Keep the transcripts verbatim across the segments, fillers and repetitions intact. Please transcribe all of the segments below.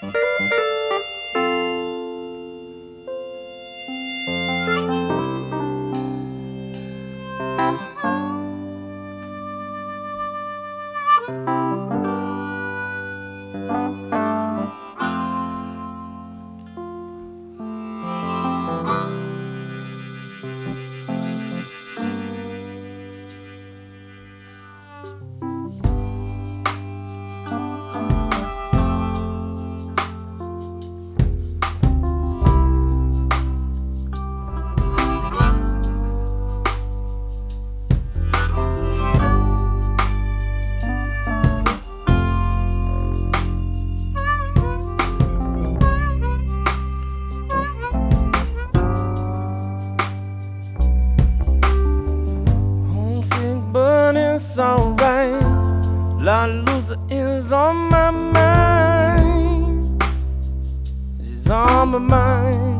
It's alright. La Luza is on my mind. She's on my mind.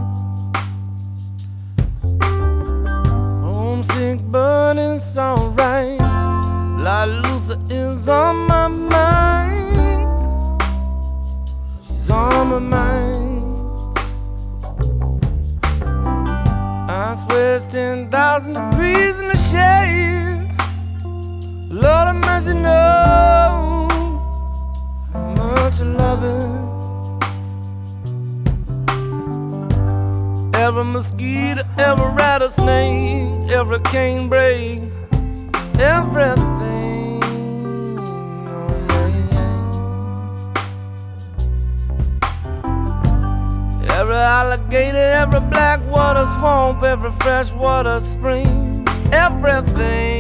Homesick, but it's alright. La Luza is on my mind. She's on my mind. I swear it's ten thousand degrees in the shade. Lord have mercy, know how much I love it. Every mosquito, every rattlesnake, every cane break, everything. Oh, yeah, yeah. Every alligator, every black water swamp, every freshwater spring, everything.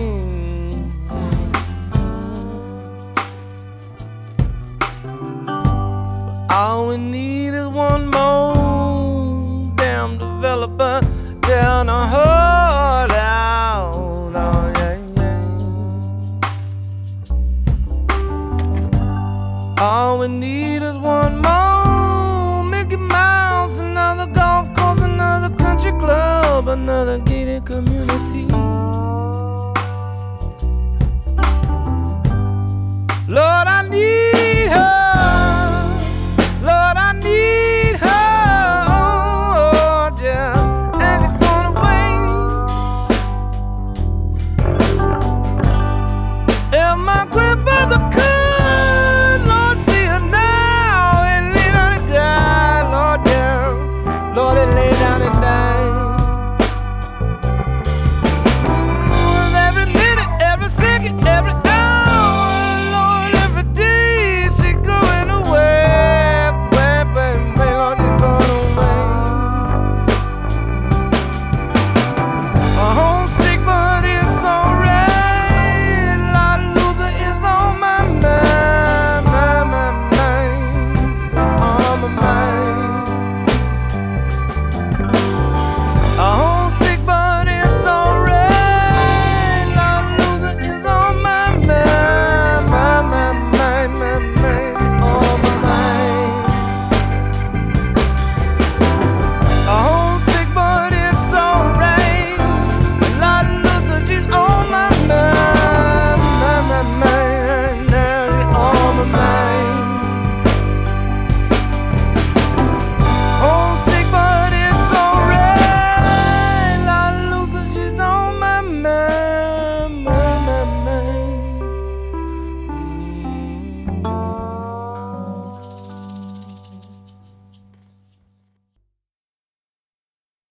All we need is one more damn developer down the heart out. Oh, yeah, yeah. All we need is one more Mickey Mouse, another golf course, another country club, another gated community.